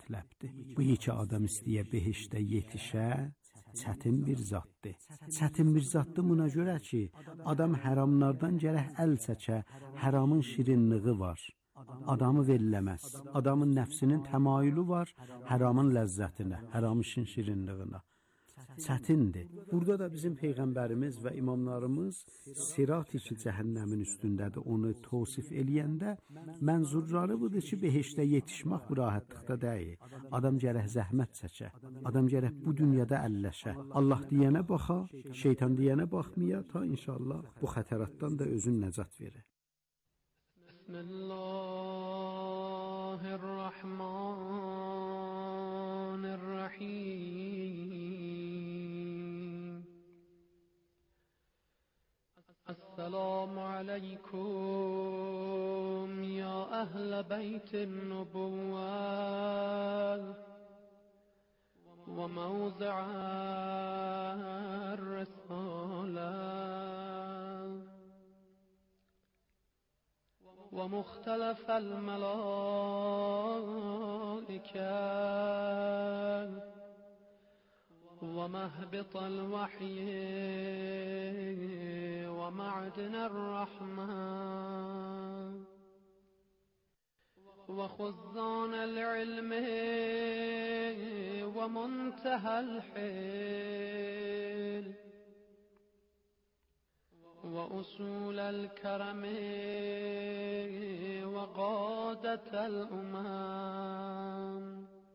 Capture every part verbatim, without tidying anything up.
mətləbdir. Bu iki adam istəyə behişdə yetişə, çətin bir zaddır. Çətin bir zaddır buna görə ki, adam həramlardan gərək əl çəkə, həramın şirinliği var. Adamı veriləməz. Adamın nəfsinin təmayülü var, həramın ləzzətinə, həramın şirinliyinə. Çətindir. Burada da bizim Peyğəmbərimiz və imamlarımız sirat-i ki, cəhənnəmin üstündədir. Onu tosif eləyəndə mənzurları budur ki, behişdə yetişmək bu rahatlıqda deyil. Adam gərək zəhmət çəkə. Adam gərək bu dünyada əlləşə. Allah deyənə baxa, şeytan deyənə baxmaya ta inşallah bu xətəratdan da özün nəcat verir. Bismillahirrahmanirrahim. Esselamu aleykum ya ehle beytin nubuvvet ve mevzi'ar risalet ومختلف الملائكة ومهبط الوحي ومعدن الرحمة وخزان العلم ومنتهى الحيل وأصول الكرم وقادة الأمم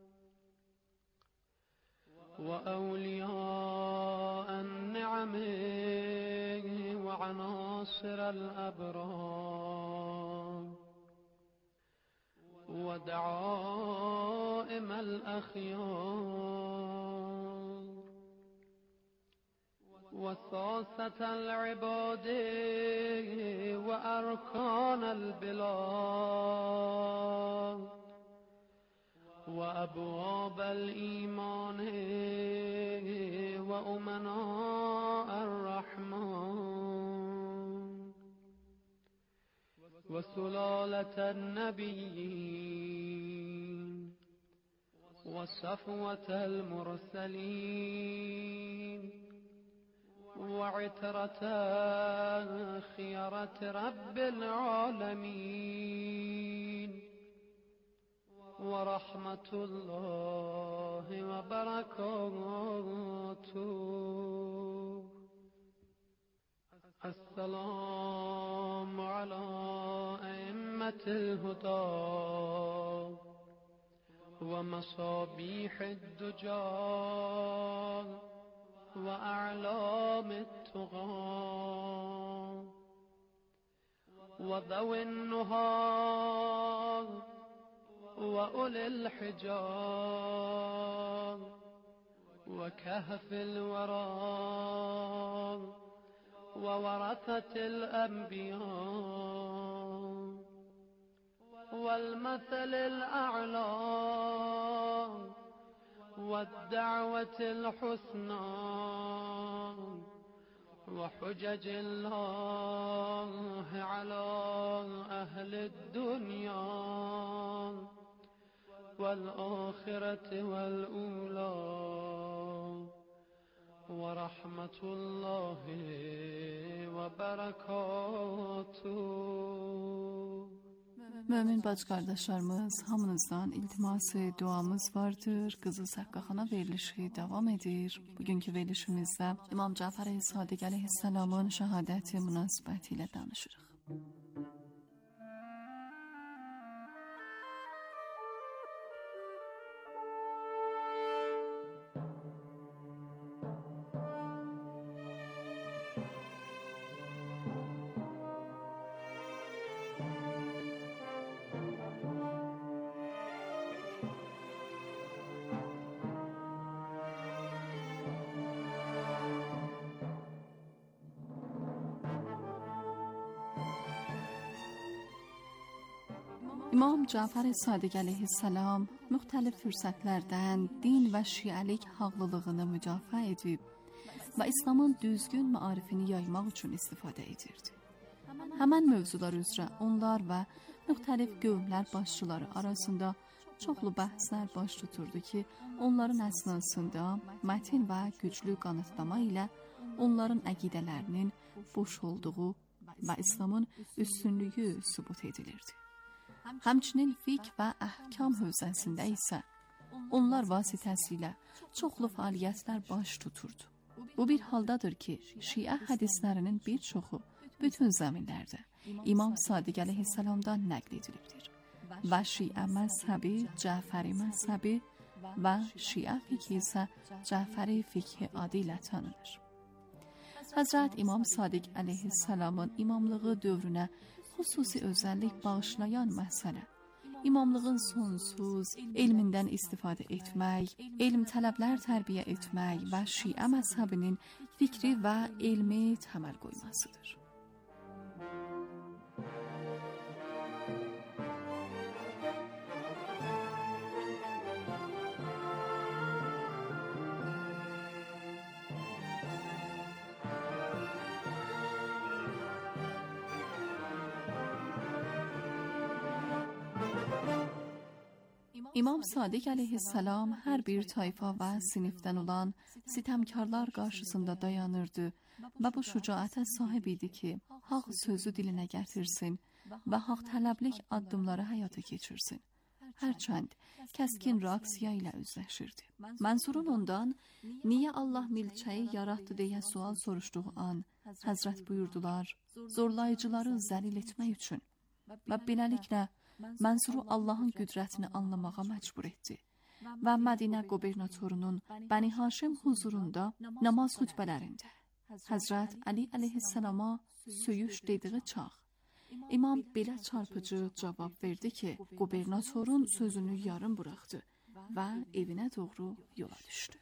وأولياء النعم وعناصر الأبرار ودعائم الأخيار وساسة العباد وأركان البلاد وأبواب الإيمان وأمناء الرحمن وسلالة النبيين وصفوة المرسلين وعترة خيرة رب العالمين ورحمة الله وبركاته. السلام على أئمة الهدى ومصابيح الدجى وأعلام التقى وذوي النهى وأولي الحجاب وكهف الورى وورثة الأنبياء والمثل الأعلى والدعوة الحسنى وحجج الله على أهل الدنيا والآخرة والأولى ورحمة الله وبركاته. Mömin bacı qardaşlarımız, hamınızdan iltiması, duamız vardır. Qızıl Səqqaxana verilişi davam edir. Bugünkü verilişimizdə İmam Cəfər Sadiq əleyhissalamın şəhadəti münasibəti ilə danışırıq. İmam Cəfər Sadiq əleyhissalam müxtəlif fürsətlərdən din və şiəlik haqlılığını müdafiə edib və İslamın düzgün maarifini yaymaq üçün istifadə edirdi. Həmən mövzular üzrə onlar və müxtəlif qövmlər başçıları arasında çoxlu bəhslər baş tuturdu ki, onların əsnasında mətin və güclü qanıtlama ilə onların əqidələrinin boş olduğu və İslamın üstünlüyü sübut edilirdi. Həmçinin fiqh və əhkam hövzəsində isə onlar vasitəsilə çoxlu fəaliyyətlər baş tuturdu. Bu bir haldadır ki, Şiə hədislərinin bir çoxu bütün zəminlərdə İmam Sadiq əleyhissalamdan nəql edilibdir. Və Şiə məzhəbi, Cəfəri məzhəbi və Şiə fiqhi isə Cəfəri fiqhi adı ilə tanınır. Həzrət İmam Sadiq əleyhissalamın imamlığı dövrünə xüsusi özəllik bağışlayan məsələ, imamlığın sonsuz elmindən istifadə etmək, elm tələblər tərbiyə etmək və Şiə məzhəbinin fikri və elmi təməl qoymasıdır. İmam Sadiq əleyhissalam hər bir tayfa və sinifdən olan sitemkarlar qarşısında dayanırdı və bu şücaətə sahib idi ki, haqq sözü dilinə gətirsin və haqq tələblik addımları həyata keçirsin. Hərçənd kəskin reaksiya ilə üzləşirdi. Mənsurun ondan, niyə Allah milçəyi yaratdı deyə sual soruşduğu an, Həzrət buyurdular, zorlayıcıları zəlil etmək üçün və beləliklə Mənsuru Allahın qüdrətini anlamağa məcbur etdi və Mədinə qubernatorunun Bəni Haşim huzurunda namaz xütbələrində Həzrət Əli əleyhissalama söyüş dediği çağ İmam belə çarpıcı cavab verdi ki, qubernatorun sözünü yarım buraxdı və evinə doğru yola düşdü.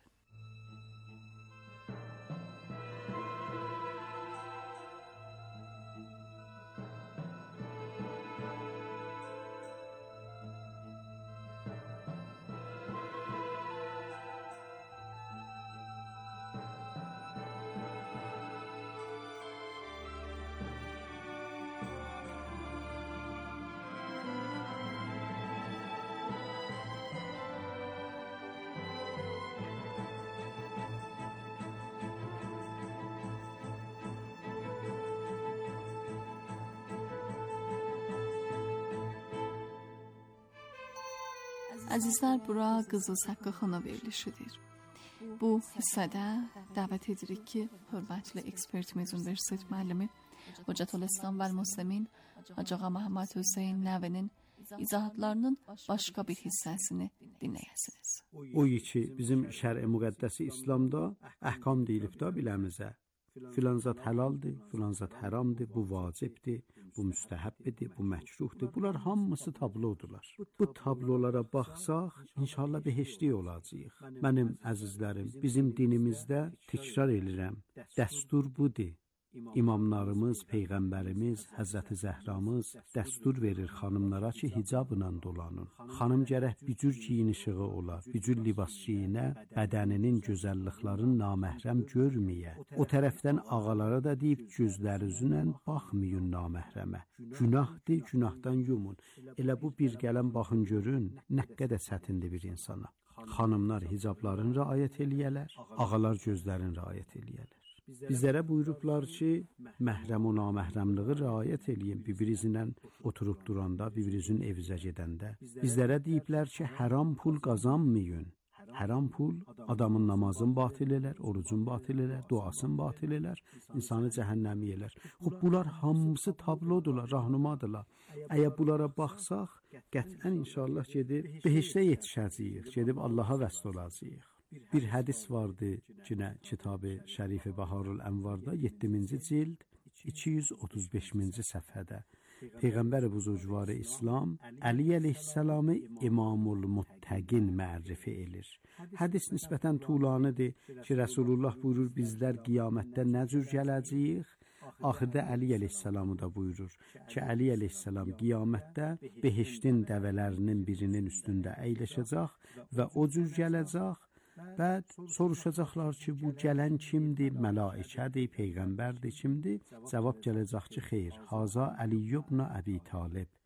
Əzizlər, bura Qızıl Səqqaxana verilişidir. Bu hissədə dəvət edirik ki, hörmətli ekspertimiz, universitet müəllimi Hocətülislam və Müslimin Hacı Ağa Məhəmməd Hüseyn Nəvinin izahatlarının başqa bir hissəsini dinləyəsiniz. O ki, bizim şər-i müqəddəsi İslamda əhkam deyilibdə biləmizə. Filan zat həlaldır, filan zat haramdır, bu vacibdir, bu müstəhəbbidir, bu məkruhdur. Bunlar hamısı tablodurlar. Bu tablolara baxsaq, inşallah behiştlik olacağıq. Mənim əzizlərim, bizim dinimizdə təkrar edirəm, dəstur budur. İmamlarımız, Peyğəmbərimiz, Həzrəti Zəhramız dəstur verir xanımlara ki, hicabla dolanın. Xanım gərək bücür giyinişiği ola, bücür libas giyinə, bədəninin gözəlliklərini naməhrəm görməyə. O tərəfdən ağalara da deyib, gözlərinizlə baxmayın naməhrəmə. Günahdır, günahdan yumun. Elə bu bir gələn baxın görün, nə qədər çətindir bir insana. Xanımlar hicablarını riayət eləyələr, ağalar gözlərini riayət eləyələr. Bizlərə buyurublar ki, məhrəm o naməhrəmliği riayət eləyin, bir-birinizlə oturub duranda, bir-birinizin evizə gedəndə. Bizlərə deyiblər ki, haram pul qazanmayın. Haram pul adamın namazını batil elər, orucunu batil elər, duasını batil elər, insanı cəhənnəmi elər. Xub, bunlar hamısı tablodurlar, rahnumadırlar. Əgər bunlara baxsaq, qətən inşallah gedib behiştə yetişəcəyik, gedib Allaha vəsl olacağıq. Bir hədis vardı yine Kitab-ı Şərif-i Baharul Ənvarda yeddiminci cild iki yüz otuz beşinci səfhədə Peyğəmbər buzurgvarı İslam Əli əleyhissalamı İmamul Muttəqin mərrifi elir. Hədis nisbətən tulanıdır ki, Rəsulullah buyurur, bizlər qiyamətdə nə cür gələcəyik? Axırda Əli əleyhissalamı da buyurur ki, Əli əleyhissalam qiyamətdə behiştin dəvələrinin birinin üstündə əyləşəcək və o cür gələcək. Bəd soruşacaqlar ki, bu gələn kimdir? Mələikədir, Peyğəmbərdir, kimdir? Cavab gələcək ki, xeyr, haza Əli ibn Əbi Talib.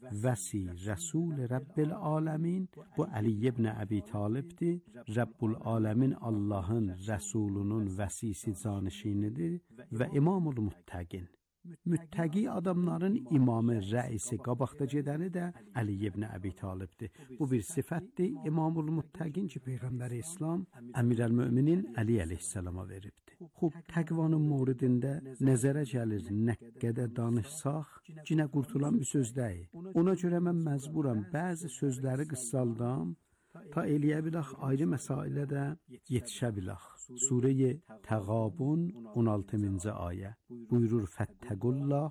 vəsi Rəsul Rəbbil Aləmin, bu Əli ibn Əbi Talibdir. Rəbbul Aləmin Allahın Rəsulunun vəsisi canişinidir və İmamul Muttəqin. Müttəqi adamların imamı, rəisi, qabaqda gedəni də Əli ibn Əbi Talibdir. Bu bir sifətdir. İmamul Muttəqin ki, Peyğəmbər İslam Əmirəl-Möminin Əli əleyhissalama veribdir. Xub, təqvanın moridində nəzərə gəlir, nə qədər danışsaq, cinə qurtulan bir söz deyil. Ona görə mən məcburam bəzi sözləri qıssaldam, ta eləyə bilək ayrı məsailə də yetişə bilək. Surə-i Təğabun on altıncı ayə buyurur: Fəttəqullah,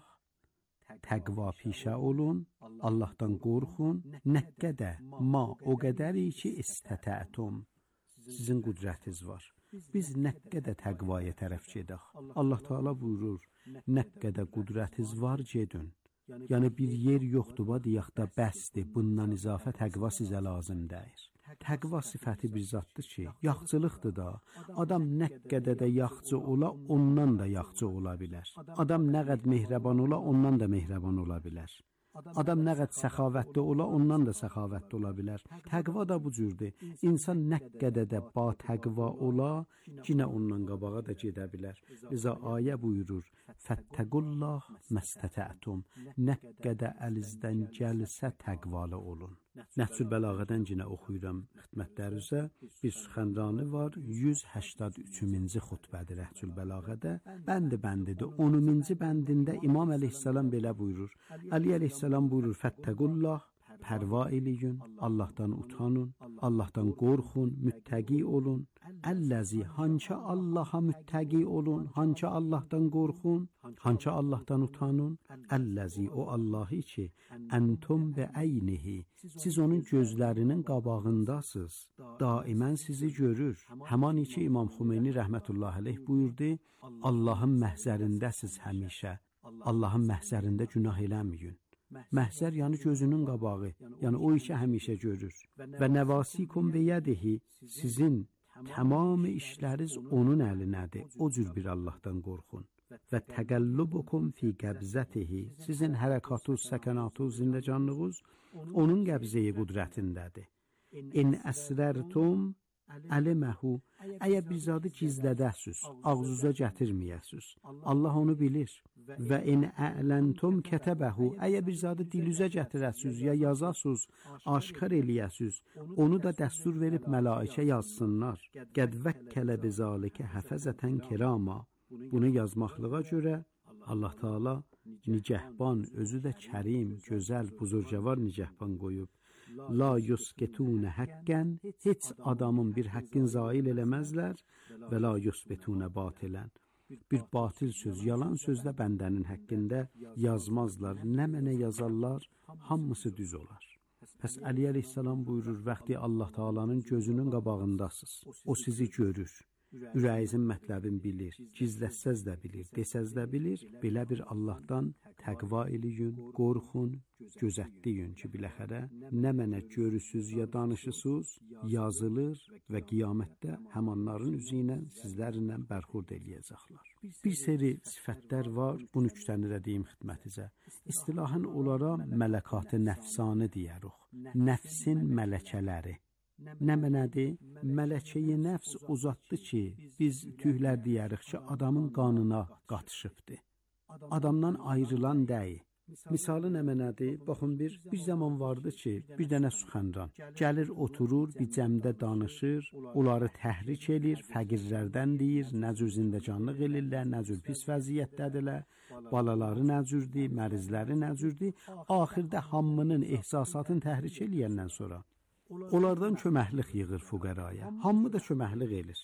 təqva pişə olun, Allahdan qorxun, nə qədər, ma o qədəri ki istətətum, sizin qüdrətiniz var. Biz nə qədər təqvaya tərəf gedək. Allah Teala buyurur: nə qədər qüdrətiniz var, gedin. Yəni bir yer yoxdur, va deyək də bəsdir, bundan izafə təqva sizə lazım deyir. Təqva sifəti bir zatdır ki, yaxçılıqdır da. Adam nə qədər də yaxçı ola, ondan da yaxçı ola bilər. Adam nə qədər mehrəban ola, ondan da mehrəban ola bilər. Adam nə qədər səxavətli ola, ondan da səxavətli ola bilər. Təqva da bu cürdür. İnsan nə qədər də ba təqva ola, yenə ondan qabağa da gedə bilər. Liza ayə buyurur: Fəttəqullah məstətətum, nə qədər əlinizdən gəlsə təqvalı olun. Nəhcül Bəlağədən yenə oxuyuram xidmətlərinizə. Bir süxənranı var, yüz həştad üçüncü xutbədir Nəhcül Bəlağədə. Bəndi bəndidir. onuncu bəndində İmam əleyhissalam belə buyurur. Əli əleyhissalam buyurur: Fəttəqullah, pərva eləyin, Allahdan utanın, Allahdan qorxun, müttəqi olun. Əlləzi, hançə Allaha müttəqi olun, hançə Allahdan qorxun, hançə Allahdan utanın. Əlləzi, o Allahı ki, əntum və əynihi, siz onun gözlərinin qabağındasınız, daimən sizi görür. Həman iki İmam Xümeyni rəhmətullahi aleyh buyurdu: Allahın məhzərindəsiz həmişə, Allahın məhzərində günah eləməyin. Məhzər yəni gözünün qabağı, yəni o işi həmişə görür. Və nəvasikum və yədihi, sizin tamam işləriniz onun əlinədir. O cür bir Allahdan qorxun. Və təqəllubukum fi qəbzətihi, sizin hərəkatınız, səkanatınız, zindəcanlığınız onun qəbzəyi qudrətindədir. İn əsrərtum əliməhu, əgər bir zadı gizlədəsiz, ağzuza gətirməyəsiz, Allah onu bilir. Və in ələntum kətəbəhu, əgər bir zadı dilüzə gətirəsiz, ya yazasız, aşkar eləyəsiz, onu da dəstur verib mələikə yazsınlar. Qəd vəkkələ bizalikə həfəzətən kirama, bunu yazmaqlığa görə Allah Teala nicəhban, özü də kərim, gözəl, buzurcavar nicəhban qoyub. La yusketunə həqqən, heç adamın bir həqqin zail eləməzlər və la yusbetunə batilən. Bir batil söz, yalan sözlə bəndənin həqqində yazmazlar. Nə mənə yazarlar, hamısı düz olar. Pəs Əli əleyhissalam buyurur: Vəxti Allah Teala'nın gözünün qabağındasınız. O sizi görür. Ürəyinizin mətləbini bilir, gizlətsəz də bilir, desəz də bilir. Belə bir Allahdan təqva eləyin, qorxun, gözətləyin ki, biləxərə nə mənə görürsüz ya danışısız, yazılır və qiyamətdə həmanların üzü ilə sizlərlə bərxurd eləyəcəklər. Bir seri sifətlər var, bunu üç dənə də deyim xidmətinizə. İstilahən onlara mələkat-ı nəfsani deyərik, nəfsin mələkələri. Nə mənədir? Mələkəyi nəfs o zatdır ki, biz tühlər deyərik ki, adamın qanına qatışıbdır. Adamdan ayrılan deyil. Misalı nə mənədir? Baxın, bir, bir zaman vardı ki, bir dənə süxənran gəlir, oturur, bir cəmdə danışır, onları təhrik edir, fəqirlərdən deyir, nə cür zindəcanlıq elirlər, nə cür pis vəziyyətdədirlər, balaları nə cürdür, mərizləri nə cürdür. Axirdə hamının ehsasatını təhrik eləyəndən sonra onlardan köməklik yığır fuqəraya. Hamı da köməklik elir.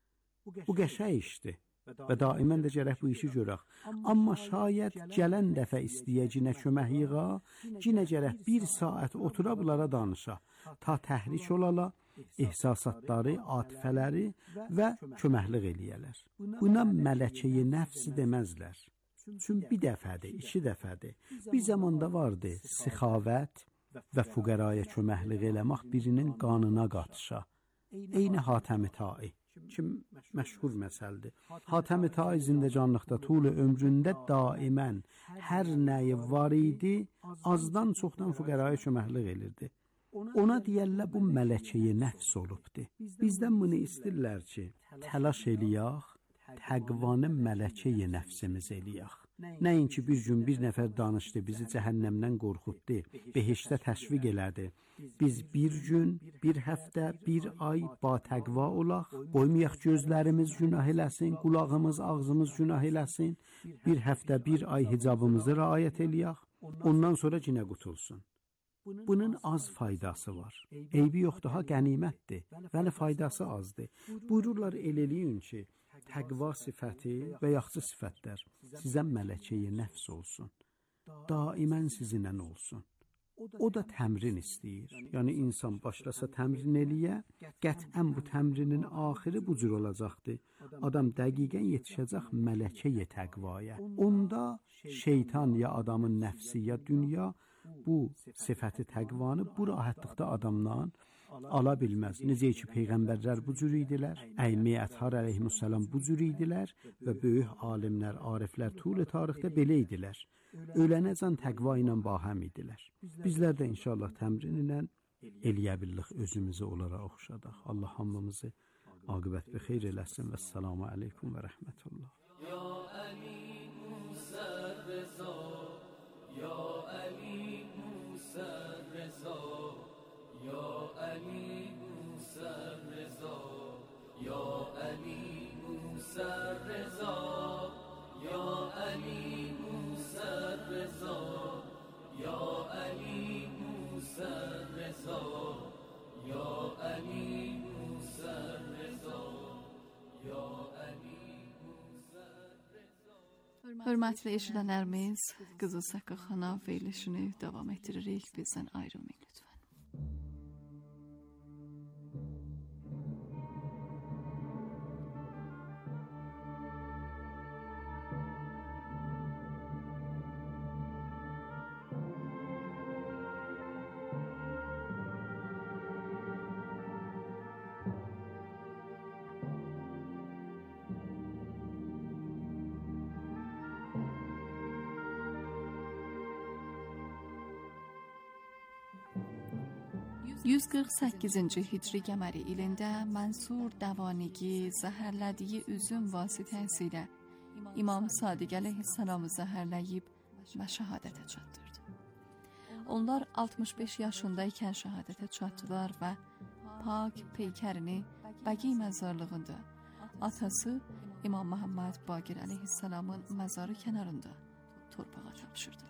Bu qəşəng işdir və daimən də gərək bu işi görək. Amma şayət gələn dəfə istəyəcinə kömək yığa, cinə gərək bir saat otura bunlara danışa, ta təhrik olala, ehsasatları, atifələri və köməklik eləyələr. Buna mələkəyi nəfsi deməzlər. Çünki bir dəfədir, iki dəfədir. Bir zamanda vardı sixavət və fuqəraya köməklik eləmək birinin qanına qatışa. Eyni Hatəmi Tai. ki məşhur məsəldir. Hatəm-i Ta'i zindəcanlıqda tul ömründə daimən hər nəyi var idi, azdan çoxdan füqəraya köməklik elirdi. Ona deyərlər bu mələkəyə nəfs olubdur. Bizdən bunu istəyirlər ki, təlaş eləyək, təqvanı mələkəyə nəfsimiz eləyək. Nəinki bir gün bir nəfər danışdı, bizi cəhənnəmdən qorxutdu, behişdə təşviq elədi. Biz bir gün, bir həftə, bir ay ba təqva olaq, qoymayaq gözlərimiz günah eləsin, qulağımız, ağzımız günah eləsin, bir həftə, bir ay hicabımızı riayət eləyək, ondan sonra cinə qutulsun. Bunun az faydası var. Eybi yoxdur, ha qənimətdir, vəli faydası azdır. Buyururlar eləliyin ki, təqva sifəti və yaxşı sifətlər sizə mələkəyə nəfs olsun. Daimən sizinlə olsun. O da təmrin istəyir. Yəni insan başlasa təmrin eləyə, qətən bu təmrinin axırı bu cür olacaqdır. Adam dəqiqən yetişəcək mələkəyə təqvaya. Onda şeytan ya adamın nəfsi ya dünya bu sifəti təqvanı bu rahatlıqda adamdan ala bilməz. Necə ki, Peyğəmbərlər bu cür idilər, Əymi Ətər əleyhissalam bu cür idilər və böyük alimlər, ariflər tul tarixdə belə idilər. Ölənəcən təqva ilə bahəm idilər. Bizlər də inşallah təmrin ilə eləyə bildik özümüzü onlara oxşadaq. Allah hamımızı aqibət bi xeyr eləsin və səlamu aleykum və rəhmətullah. Ya Ali Musa Reza, Ya Ali Musa Reza, Ya Ali Musa Reza, Ya Ali Musa Reza, Ya Ali Musa Reza, Ya Ali Musa Reza, Ya Ali Musa Reza, Ya Ali Musa Reza. Hörmətli eşidənlərimiz, Qızıl Səqqə xana verilişini davam etdiririk. Bizdən ayrılmayın lütfen. yüz qırx səkkizinci hicri qəməri ilində Mənsur Dəvanigi zəhərlədiyi üzüm vasitəsilə İmam Sadiq əleyhissalamı zəhərləyib və şəhadətə çatdırdı. Onlar altmış beş yaşındaykən şəhadətə çatdılar və pak peykərini Bəqi məzarlığında atası İmam Məhəmməd Baqir əleyhissalamın məzarı kənarında torpağa tapşırdılar.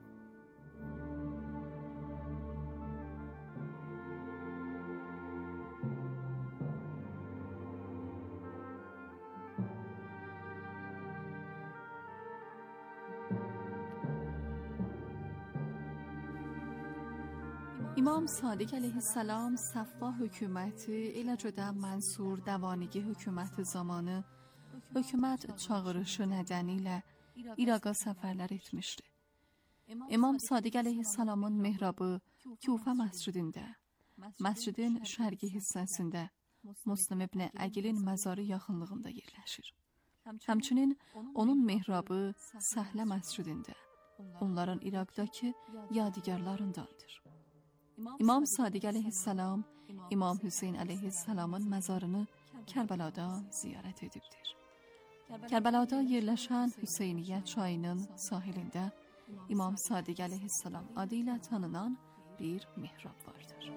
İmam Sadiq əleyhissalam Səfva hökuməti, eləcə də Mənsur Dəvanigi hökuməti zamanı hökumət çağırışı nədənilə İraqa səfərlər etmişdi. İmam Sadiq əleyhissalamın mehrabı Kufə məscidində, məscidin şərqi hissəsində Muslim ibn Əqilin məzarı yaxınlığında yerləşir. Həmçinin onun mehrabı Səhlə məscidində, onların İraqdakı yadigarlarındandır. İmam Sadiq əleyhissalam, İmam Hüseyn əleyhissalamın məzarını Kərbəlada ziyarət edibdir. Kərbəlada yerləşən Hüseyniyyə çayının sahilində İmam Sadiq əleyhissalam adı ilə tanınan bir mihrab vardır.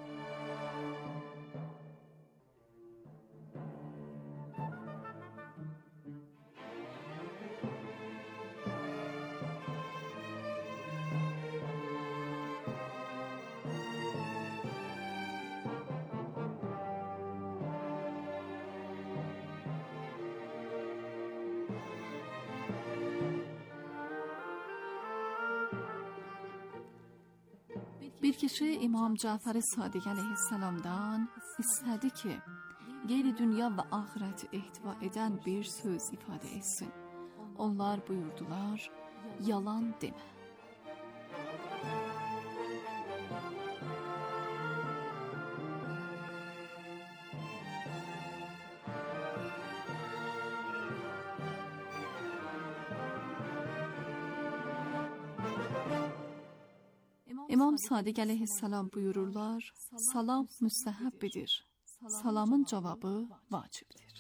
Bir kişi İmam Cəfər Sadiq əleyhissalamdan istədi ki, qeyri-dünya və axirəti ehtiva edən bir söz ifadə etsin. Onlar buyurdular, yalan demə. İmam Sadiq əleyhissalam buyururlar, salam müstəhəbbidir, salamın cavabı vacibdir.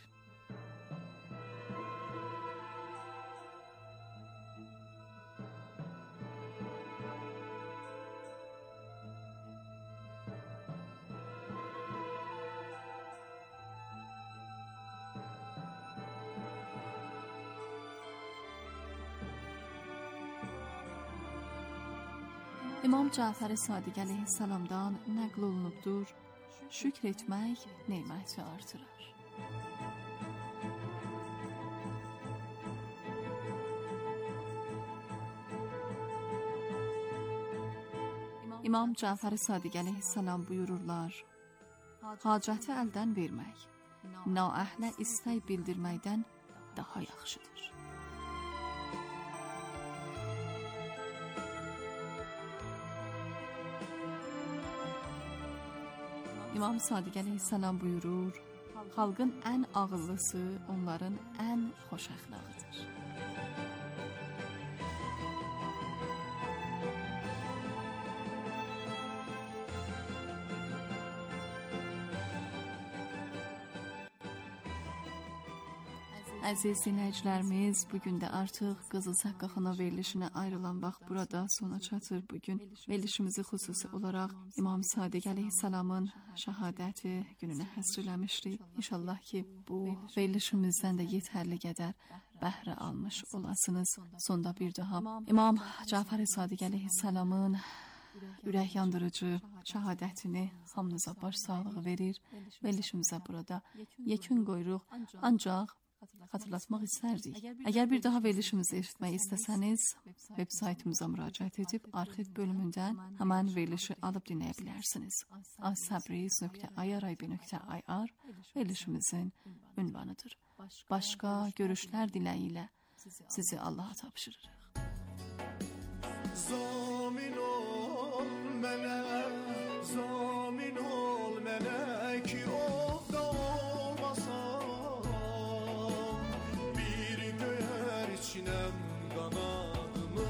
İmam Cəfər Sadiq əleyhissalamdan nəql olunubdur, şükr etmək neməti artırar. İmam Cəfər Sadiq əleyhissalam buyururlar, hacəti əldən vermək, naəhlə istək bildirməkdən daha yaxşıdır. İmam Sadiq əleyhissalam buyurur, xalqın ən ağıllısı onların ən xoş əxlaqıdır. Əziz dinləyicilərimiz, bugün də artıq Qızıl Səqqaxana verilişinə ayrılan vaxt burada sona çatır. Bugün verilişimizi xüsusi olaraq İmam Sadiq əleyhissalamın şəhadəti gününə həsr eləmişdik. İnşallah ki, bu verilişimizdən də yetərli qədər bəhrə almış olasınız. Sonda bir daha İmam Cəfər Sadiq əleyhissalamın ürək yandırıcı şəhadətini hamınıza baş sağlığı verir. Verilişimizə burada yekun qoyuruq. Ancaq xatırlatmaq istərdik. Əgər bir daha verilişimizi eşitmək istəsəniz, web saytımıza müraciət edib arxiv bölümündən həmən verilişi alıb dinləyə bilərsiniz. asabriz nöqtə irib nöqtə ir verilişimizin ünvanıdır. Başqa görüşlər diləyi sizi Allaha tapşırırıq. Zamin ol mənə, zamin ol mənə ki ovda olmasam, bir göyər içinəm qanadımı,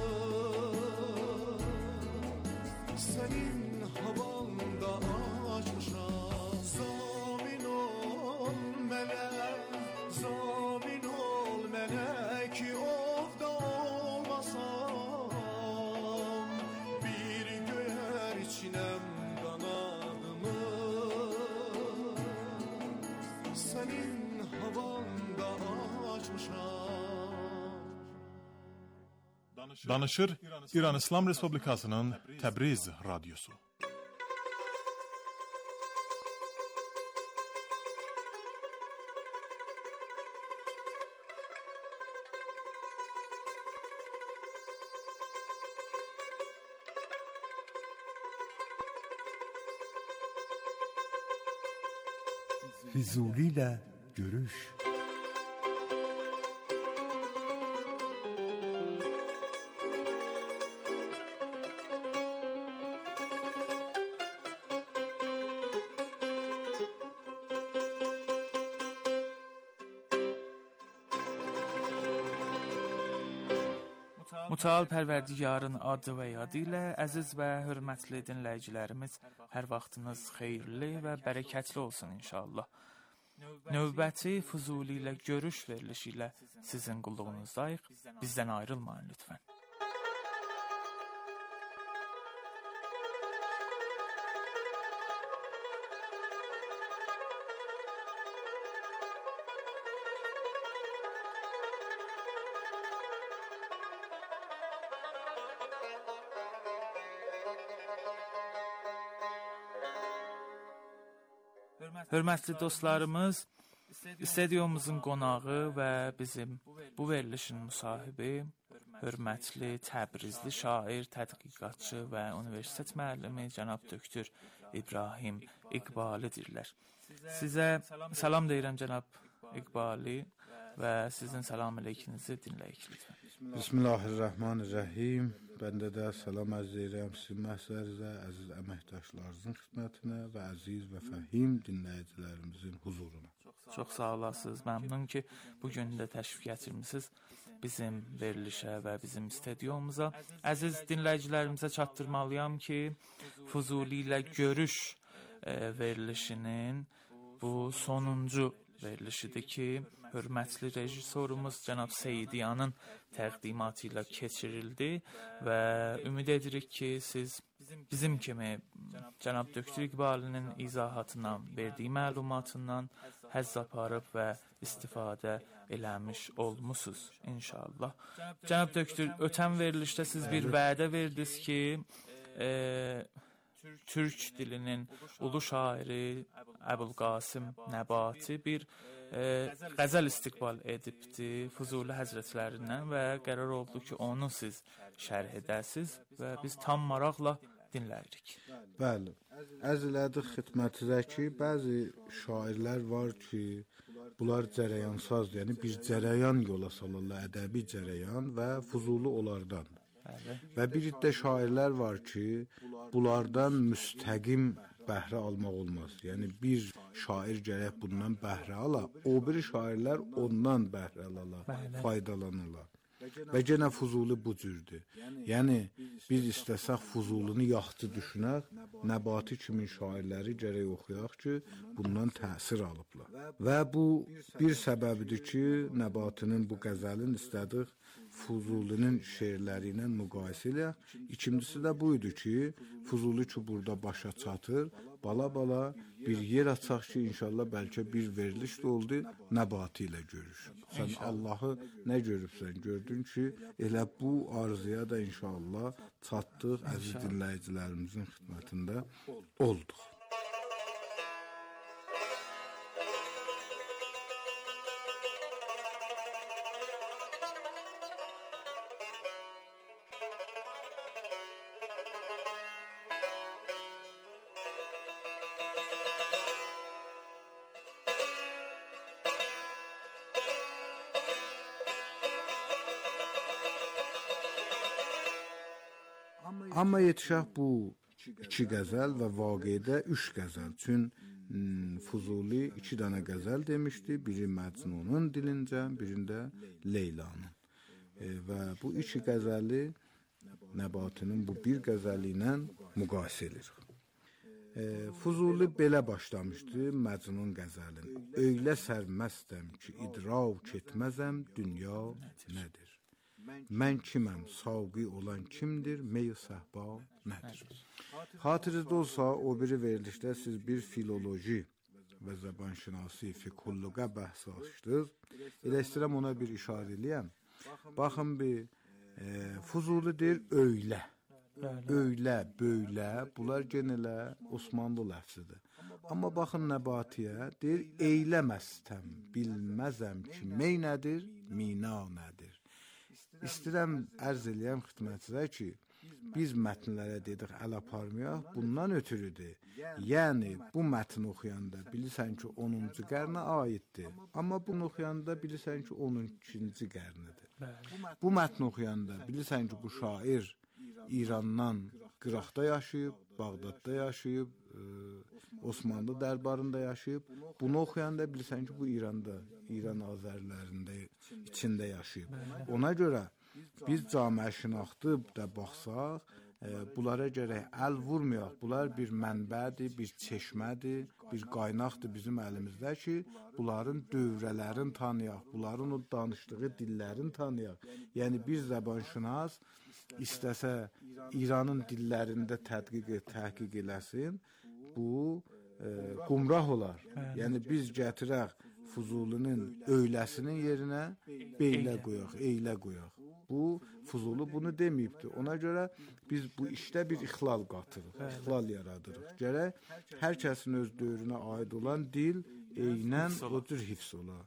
sənin havanda açmışam. Zamin ol mənə, zamin ol mənə ki ovda olmasam, bir göyər içinəm qanadımı, sənin havanda açmışam. Danışır İran İslam Respublikasının Təbriz Radyosu. Füzuli ile görüş. Mütəal Pərverdigarın adı və yadı ilə əziz və hörmətli dinləyicilərimiz, hər vaxtınız xeyirli və bərəkətli olsun inşallah. Növbəti Füzuli ilə görüş verilişi ilə sizin qulluğunuzdayıq. Bizdən ayrılmayın lütfən. Hörmətli dostlarımız, stüdyomuzun qonağı və bizim bu verilişin müsahibi, hörmətli Təbrizli şair, tədqiqatçı və universitet müəllimi cənab doktor İbrahim İqbalidirlər. Sizə salam deyirəm cənab İqbali və sizin salam əleykinizi dinləyik lütfən. Bismillahirrahmanirrahim. Bəndə də salam ərz edirəm sizin məhzərinizə, əziz əməkdaşlarınızın xidmətinə və əziz və fəhim dinləyicilərimizin huzuruna. Çox sağ olasınız. Məmnun ki, bu gün də təşrif gətirmisiniz bizim verilişə və bizim stüdyomuza. Əziz dinləyicilərimizə çatdırmalıyam ki, Füzuli ilə görüş e, verilişinin bu sonuncu verilişidir ki, hörmətli rejissorumuz cənab Seydiyanın təqdimatı ilə keçirildi və ümid edirik ki, siz bizim kimi cənab Doktor İqbalinin izahatından, verdiyi məlumatından həzz aparıb və istifadə eləmiş olmusunuz inşallah. Cənab Doktor, ötən verilişdə siz bir vədə verdiniz ki, e, Türk dilinin ulu şairi Əbülqasım Nəbati bir e, qəzəl istiqbal edibdi Füzuli həzrətlərindən və qərar oldu ki, onu siz şərh edəsiniz və biz tam maraqla dinləyirik. Bəli, ərz elədik xidmətinizə ki, bəzi şairlər var ki, bunlar cərəyansazdır, yəni bir cərəyan yola salırlar, ədəbi cərəyan və Füzuli onlardan. Bəli. Və bir iddə şairlər var ki, bunlardan müstəqim bəhrə almaq olmaz. Yəni bir şair gərək bundan bəhrə ala, o bir şairlər ondan bəhrə alala, faydalanırlar. Və yenə Füzuli bu cürdür. Yəni biz istəsək Füzulini yaxşı düşünək, Nəbati kimi şairləri gərək oxuyaq ki, bundan təsir alıblar. Və bu bir səbəbidir ki, Nəbatinin bu qəzəlin istədik Füzulinin şeirləri ilə müqayisə eləyək. İkincisi də bu idi ki, Füzuli ki burada başa çatır, bala-bala bir yer açaq ki, inşallah bəlkə bir veriliş də oldu, Nəbati ilə görüşün. Sən Allahı nə görübsən, gördün ki, elə bu arzuya da inşallah çatdıq, əziz dinləyicilərimizin xidmətində olduq. Amma yetişək bu iki qəzəl və vaqiədə üç qəzəl. Çün Füzuli iki dənə qəzəl demişdi. Biri Məcnunun dilincə, birində Leylanın. E, və bu iki qəzəli Nəbatinin bu bir qəzəli ilə müqayisə edir. E, Füzuli belə başlamışdı Məcnun qəzəlin. Öylə sərməstəm ki, idrak etməzəm, dünya nədir? Mən kiməm, savqi olan kimdir, mey-i səhba nədir? Xatirinizdə olsa, o biri verilişdə siz bir filoloji və zəbanşinasi, fiqhulluqa bəhs açdınız. Elə istəyirəm ona bir işarə eləyəm. Baxın bir, e, Füzuli deyir, öylə. Öylə, böylə, bunlar genələ Osmanlı ləfzidir. Amma baxın Nəbatiyə, deyir, eyləməstəm, bilməzəm ki, mey nədir, mina nədir? İstəyirəm ərz eləyəm xidmətinizə ki, biz mətnlərə dedik əl aparmayaq, bundan ötürüdür. Yəni, bu mətni oxuyanda bilirsən ki, onuncu qarna aiddir. Amma bunu oxuyanda bilirsən ki, on ikinci qarnidir. Bu mətni oxuyanda bilirsən ki, bu şair İrandan Qıraqda yaşayıb, Bağdadda yaşayıb, e, Osmanlı dərbarında yaşayıb. Bunu oxuyanda bilirsən ki, bu İranda, İran azərlərində içində yaşayıb. Ona görə biz camiə şinaxtı da baxsaq, e, bunlara gərək əl vurmayaq. Bunlar bir mənbədir, bir çeşmədir, bir qaynaqdır bizim əlimizdə ki, bunların dövrələrini tanıyaq, bunların o danışdığı dillərini tanıyaq. Yəni bir zəbanşünas istəsə İranın dillərində tədqiq, təhqiq eləsin, bu e, qumrah olar. Yəni biz gətirək Füzulinin öyləsinin yerinə beylə qoyaq, eylə qoyaq. Bu, Füzuli bunu deməyibdir. Ona görə biz bu işdə bir ixlal qatırıq, ixlal yaradırıq. Gərək hər kəsin öz dövrünə aid olan dil eynən o cür hifz olar.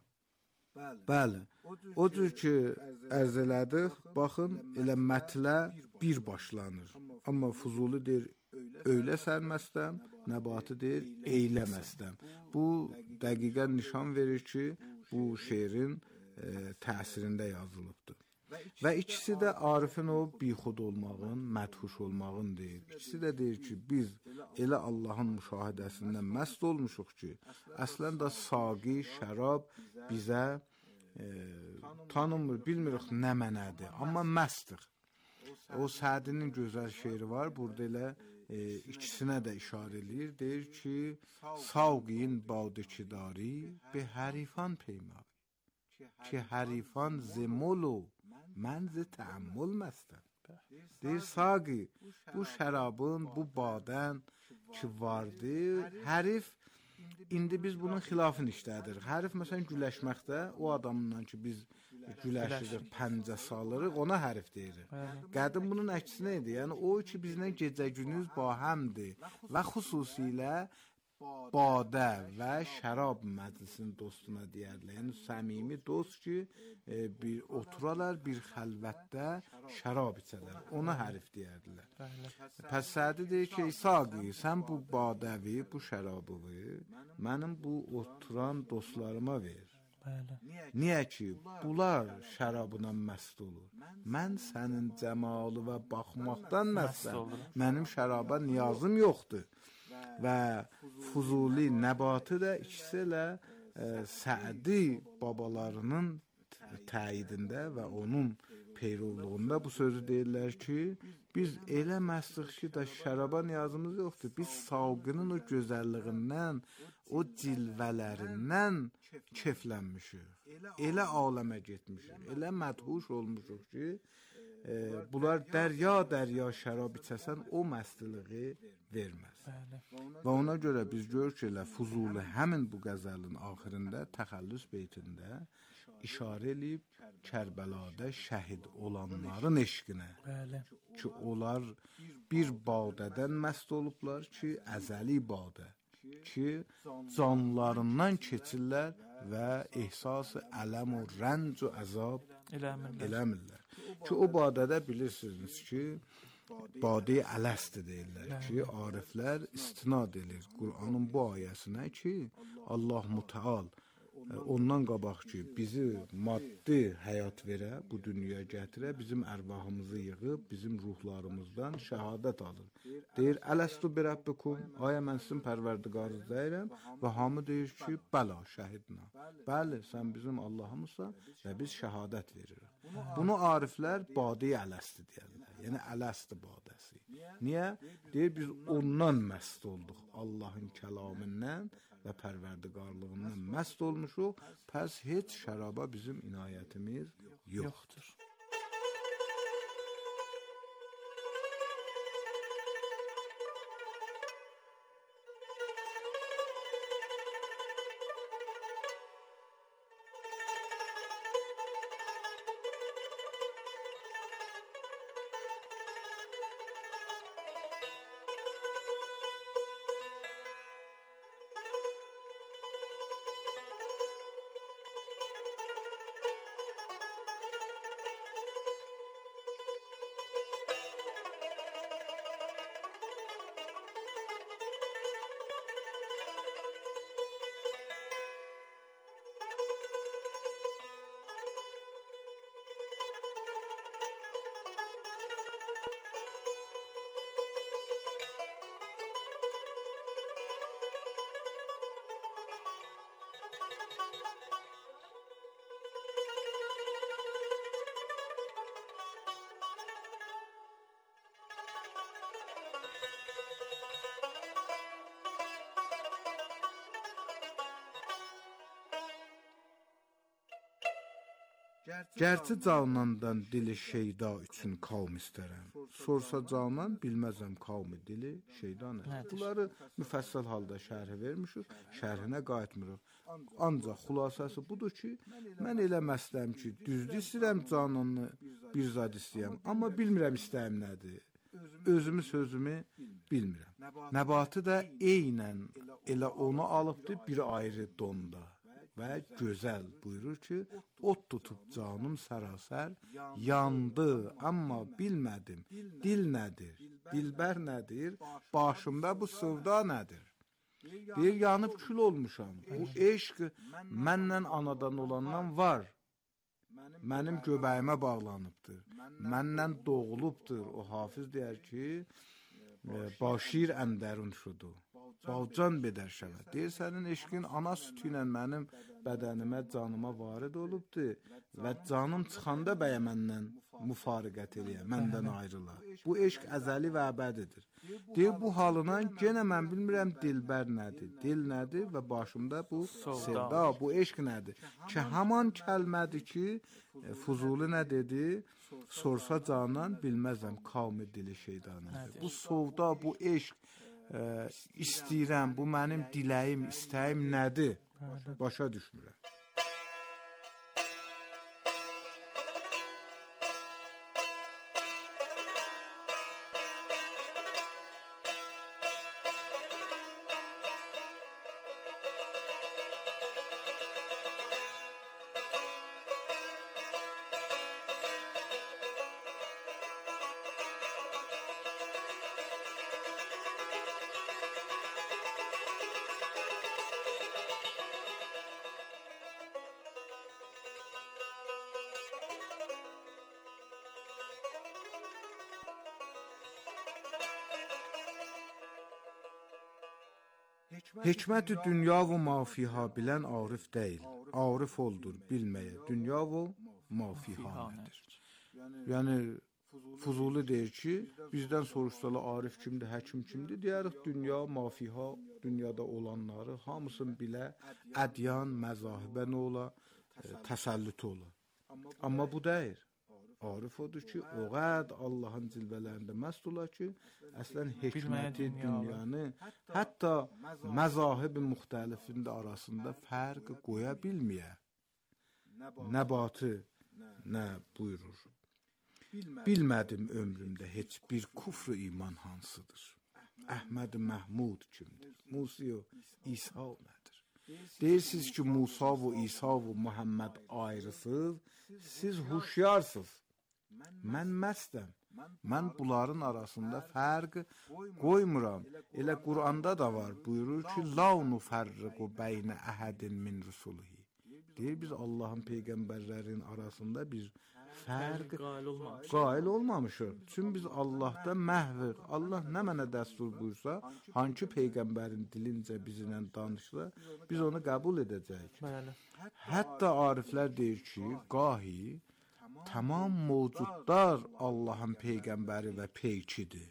Bəli, o cür ki, ərz elədik, baxın, elə mətlə bir başlanır. Amma Füzuli deyir, öylə sərməstəm, Nəbati deyir, eyləməstəm. Bu, dəqiqən nişan verir ki, bu şeirin e, təsirində yazılıbdır. Və ikisi də Arifin o bixud olmağın, mədhuş olmağın deyir. İkisi də deyir ki, biz elə Allahın müşahidəsindən məst olmuşuq ki, əslən də saqi, şərab bizə e, tanımır, bilmirik nə mənədir, amma məstdir. O Sədinin gözəl şeiri var, burada elə e, ikisinə də işarə edir. Deyir ki, saqin badikidari be hərifan peymavi. Ki hərifan zemolu mən zi təəmmül məstəm. Deyir, saqi, bu şərabın, bu badən ki vardır, hərif, indi biz bunun xilafını işlədirik. Hərif, məsələn, güləşməkdə, o adamla ki, biz güləşirik, pəncə salırıq, ona hərif deyirik. Qədim bunun əksinə idi, yəni o ki, bizlə gecə-günüz bahəmdir və xüsusilə badə və şərab məclisinin dostuna deyərlər. Yəni, səmimi dost ki, e, bir oturarlar, bir xəlvətdə şərab içərlər. Ona hərif deyərdilər. Pəs Sədi deyir ki, saqi, sən bu badəvi, bu şərabı mənim bu oturan dostlarıma ver. Niyə ki, bunlar şərabına məst olur. Mən sənin cəmalı və baxmaqdan məstəm. Mənim şəraba niyazım yoxdur. Və Fuzuli Nəbatı da ikisi ilə e, Sədi babalarının təyidində və onun peyrovluğunda bu sözü deyirlər ki, biz elə məstik ki, da şəraba niyazımız yoxdur. Biz savqının o gözəlliğindən, o cilvələrindən keflənmişik. Elə aləmə getmişik, elə mədhuş olmuşuq ki, e, bunlar dərya-dərya şərab içəsən, o məstiliği verməz. Və ona görə biz görürük ki, Fuzuli həmin bu qəzəlin axırında, təxəllüs beytində işarə eləyib Kərbəlada şəhid olanların eşqinə. Ki, onlar bir badədən məst olublar ki, əzəli badə. Ki, canlarından keçirlər və ehsas-ı ələm və rənc və əzab eləmirlər. Ki, o badədə bilirsiniz ki, Badi Ələsdi deyirlər ki, ariflər istinad edir Qur'anın bu ayəsinə ki, Allah Mütəal ondan qabaq ki, bizi maddi həyat verə, bu dünyaya gətirə, bizim ərvahımızı yığıb, bizim ruhlarımızdan şəhadət alır. Deyir, Ələstu bi Rabbikum, ayə mən sizin pərverdigarınız deyirəm və hamı deyir ki, bəla, şəhidna. Bəli, sən bizim Allahımızsan və biz şəhadət veririk. Bunu ariflər Badi Ələsdi deyirlər, yəni Ələsdi badəsi. Niyə? Deyir, biz ondan məst olduq, Allahın kəlamından və pərverdigarlığından məst olmuşuq, pəs heç şəraba bizim inayətimiz yoxdur. Gərçi canandan dili şeyda üçün qavm istərəm. Sorsa canan, bilməzəm qavmi dili şeyda nədir? Bunları müfəssəl halda şərhi vermişik, şərhinə qayıtmırıq. Ancaq xülasəsi budur ki, mən elə məsləm ki, düzdür istəyirəm cananı bir zad istəyəm, amma bilmirəm istəyim nədir. Özümü sözümü bilmirəm. Nəbatı da eynən elə onu alıbdır bir ayrı donda. Və gözəl buyurur ki, ot tutub canım sərasər, yandı, amma bilmədim, dil nədir, dilbər nədir, başımda bu sövda nədir? Deyir, yanıb kül olmuşam, bu eşq məndən anadan olandan var. mənim göbəyimə bağlanıbdır. Məndən doğulubdur. O hafiz deyər ki, başir əndərun şudu. Balcan bedər şəvət. Deyir, sənin eşqin ana sütü ilə mənim bədənimə, canıma varid olubdur və canım çıxanda bəyə məndən müfariqət eləyə, məndən ayrıla. Bu eşq əzəli və əbədidir. Deyir, bu halına genə mən bilmirəm dilbər nədir, dil nədir və başımda bu sevda, bu eşq nədir. Ki, haman kəlmədir ki, Fuzuli nə dedi? Sorsa canan bilməzəm kavmi dili şeydanədir. Bu sevda, bu eşq ə, istəyirəm, bu mənim diləyim, istəyim nədir? Başa düşmürəm. Hikmət-i dünya və mafiha bilən arif deyil. Arif oldur bilməyə dünya və mafiha nədir? Yəni, Fuzuli deyir ki, bizdən soruşsalar arif kimdir, həkim kimdir? Deyərik, dünya, mafiha, dünyada olanları hamısını bilə, ədyan, məzahibə nə ola, təsəllütü ola. Amma bu deyir. Arif odur ki, o qəd Allahın cilvələrində məst ola ki, əslən hikməti dünyanı, hətta məzahib-i müxtəlifində arasında fərq qoya bilməyə. Nəbatı nə buyurur? Bilmədim ömrümdə heç bir kufr iman hansıdır. Əhməd-i Məhmud kimdir? Musa İsa nədir? Deyirsiniz ki, Musa və İsa və Muhammed ayrısız, siz huşyarsınız. Mən məstəm. Mən bunların arasında fərq qoymuram. Elə Quranda da var. Buyurur ki, la nufərriqu beynə əhədin min rusulihi. Deyir, biz Allahın peyğəmbərlərin arasında bir fərq qail olmamışıq. Çünki biz Allahda məhvir. Allah nə mənə dəstur buyursa, hangi peyğəmbərin dilincə bizlə danışsa, biz onu qəbul edəcəyik. Hətta ariflər deyir ki, qahi tamam mövcudlar Allahın peyğəmbəri və peykidir.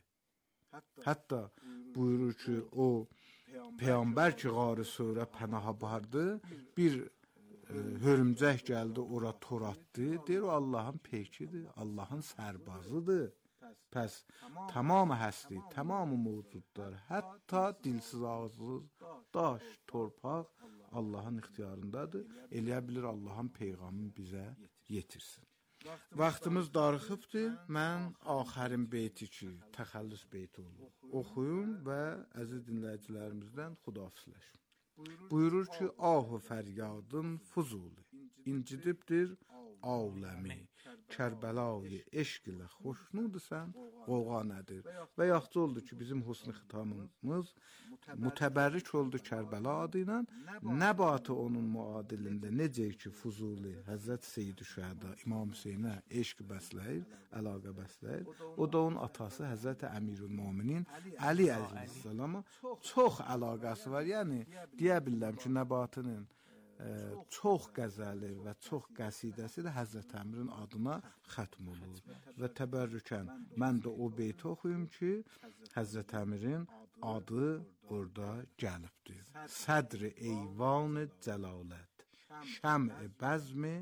Hətta buyurur ki, o peyğəmbər ki, qarı sonra pənaha bardı, bir e, hörümcək gəldi, ora tor atdı, deyir, o Allahın peykidir, Allahın sərbazıdır. Pəs tamamı həsli, tamamı mövcudlar, hətta dilsiz, ağızsız, daş, torpaq Allahın ixtiyarındadır. Eləyə bilir Allahın peyğamını bizə yetirsin. Vaxtımız darıxıbdır. Mən axərin beyti ki, təxəllüs beyti olur. Oxuyun və əziz dinləyicilərimizdən xudafizləşin. Buyurur ki, ahu fəryadın Fuzuli, incidibdir aləmi, Kərbəlayı eşq ilə xoşnudursən, qoğa nədir? Və yaxşı oldu ki, bizim husn-i xitamımız mütəbərrik oldu Kərbəla adı ilə, nəbatı onun müadilində, necə ki, Fuzuli, Həzrət Seyyid-i Şəhəda, İmam Hüseynə eşq bəsləyir, əlaqə bəsləyir. O da onun atası Həzrət Əmirül-Müminin Əli əleyhissalama çox əlaqəsi var. Yəni, deyə bilirəm ki, nəbatının Ə, çox qəzəli və çox qəsidəsi də Həzrət Əmirin adına xətm olur. Və təbərrükən mən də o beyti oxuyum ki, Həzrət Əmirin adı orada gəlibdir. Sədr-i eyvan-ı cəlalət, şəm-i bəzm-i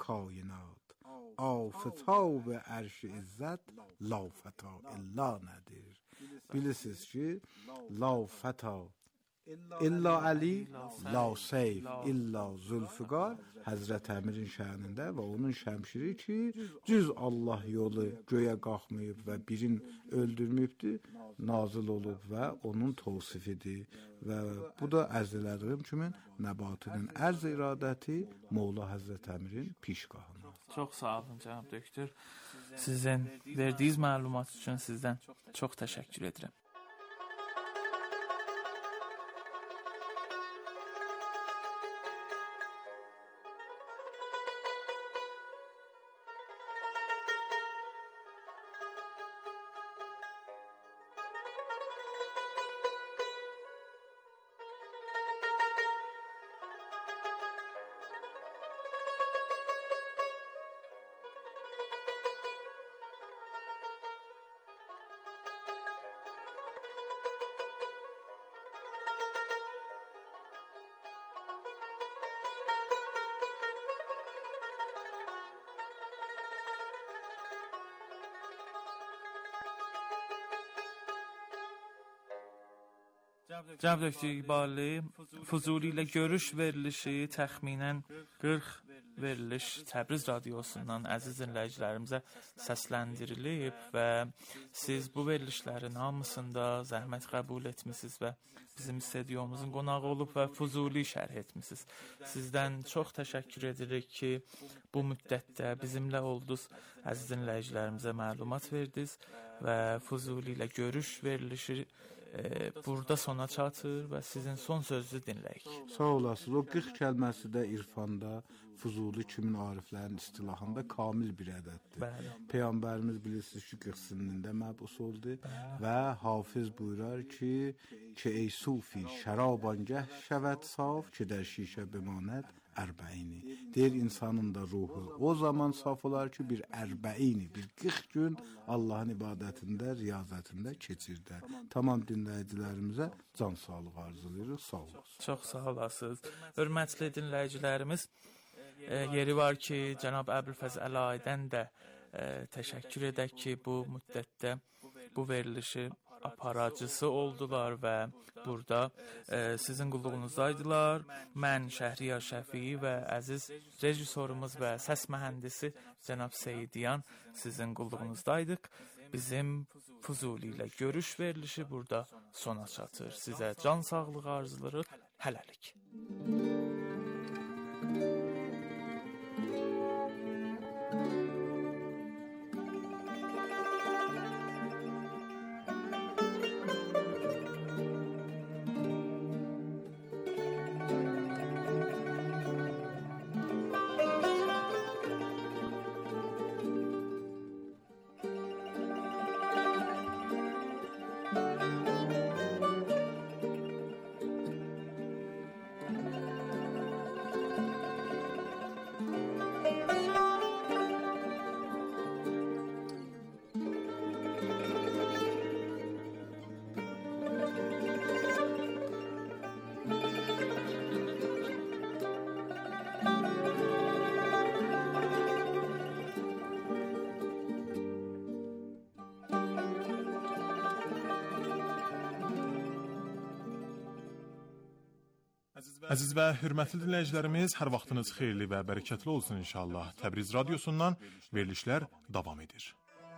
kainat, aftab-ı ərş-i izzət, la fəta illa nədir? Bilirsiniz ki, la fəta İlla Əli, la Seyf, illa Zülfiqar Həzrət Əmirin şənində və onun şəmşiri ki, cüz Allah yolu göyə qalxmayıb və birin öldürməyibdir, nazil olub və onun tavsifidir. Və bu da əzələdiyim kimi nəbatının ərz iradəti Molla Həzrət Əmirin pişgahına. Çox sağ olun cənab doktor. Sizin verdiyiniz məlumat üçün sizdən çox təşəkkür edirəm. Cənab doktor İqbali, Füzuli ilə görüş verilişi təxminən qırx veriliş Təbriz radiosundan əziz dinləyicilərimizə səsləndirilib və siz bu verilişlərin hamısında zəhmət qəbul etmisiniz və bizim stüdyomuzun qonağı olub və Füzuli şərh etmisiniz. Sizdən çox təşəkkür edirik ki, bu müddətdə bizimlə oldunuz, əziz dinləyicilərimizə məlumat verdiniz və Füzuli ilə görüş verilişi e, burada sona çatır və sizin son sözünüzü dinləyik. Sağ olasınız. O qırx kəlməsi də irfanda Füzuli kimin ariflərin istilahında kamil bir ədəddir. Bəli. Peyğəmbərimiz bilirsiniz ki, qırx sinində məbus oldu və Hafiz buyurar ki, ki ey sufi şərabangəh şəvət saf, ki der şişə bimanət ərbəini. Deyir insanın da ruhu o zaman saf olar ki, bir ərbəini, bir qırx gün Allahın ibadətində, riyazətində keçirdə. Tamam dinləyicilərimizə can sağlığı arzulayırıq. Sağ olasınız. Çox sağ olasınız. Hörmətli dinləyicilərimiz, e, yeri var ki, cənab Əbülfəz Əlaydən də e, təşəkkür edək ki, bu müddətdə bu verilişi aparıcısı oldular və burada e, sizin qulluğunuzdaydılar. Mən Şəhriyar Şəfii və əziz rejissorumuz və səs mühəndisi cənab Seyidyan sizin qulluğunuzdaydıq. Bizim Füzuli ilə görüş verilişi burada sona çatır. Sizə can sağlığı arzularıq. Hələlik. Əziz və hörmətli dinləyicilərimiz, hər vaxtınız xeyirli və bərəkətli olsun inşallah. Təbriz radiosundan verilişlər davam edir.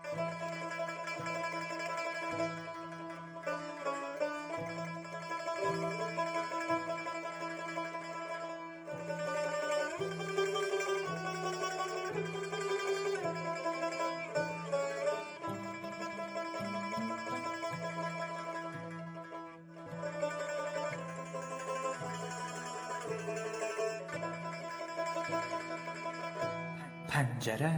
Pəncərə.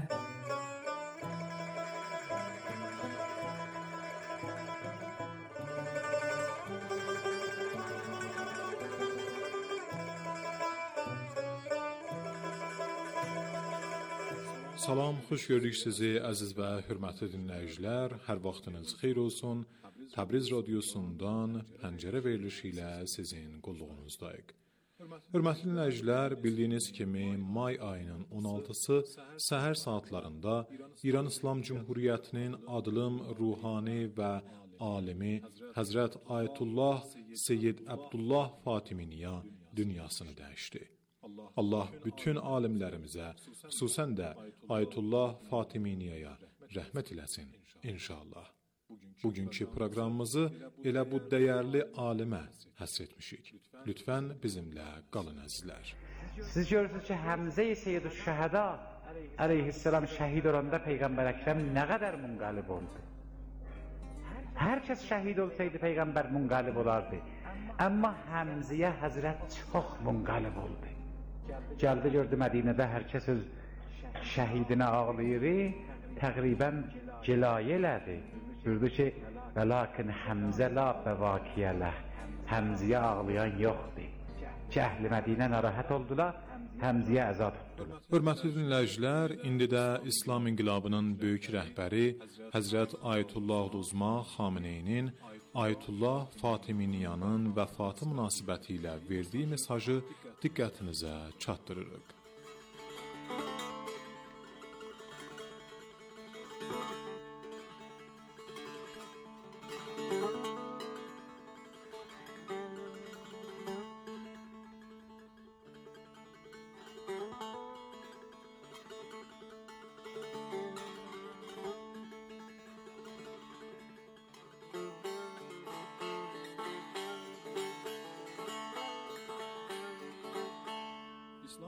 Salam, xoş gördük sizi əziz və hörmətli dinləyicilər. Hər vaxtınız xeyir olsun. Təbriz radiosundan Pəncərə verilişi ilə sizin qulluğunuzdayıq. Hörmətli dinləyicilər, bildiyiniz kimi may ayının on altısı səhər saatlarında İran İslam Cümhuriyyətinin adlım ruhani və alimi Həzrət Ayətullah Seyyid Əbdullah Fatiminiya dünyasını dəyişdi. Allah bütün alimlərimizə, xüsusən də Ayətullah Fatiminiyaya rəhmət eləsin inşallah. Bugünkü proqramımızı elə bu dəyərli alimə həsr etmişik. Lütfən bizimlə qalın əzizlər. Siz görürsünüz ki, Həmzə-i Seyyid-ü Şəhəda əleyhisselam şəhid olanda Peyğəmbər Əkrəm nə qədər munqalib oldu. Hər kəs şəhid olsaydı Peyğəmbər munqalib olardı. Amma Həmzəyə Həzrət çox munqalib oldu. Gəldi gördü Mədinədə hər kəs öz şəhidinə ağlayır, təqribən gilayə elədi. Buyurdu ki, və lakin Həmzə la bəvakiyələ, Həmzəyə ağlayan yoxdur. Ki, əhl-i Mədinə narahat oldular, Həmzəyə əza tutdular. Hörmətli dinləyicilər, indi də İslam inqilabının böyük rəhbəri Həzrət Ayətullah Uzma Xameneyinin Ayətullah Fatiminiyanın vəfatı münasibəti ilə verdiyi mesajı diqqətinizə çatdırırıq.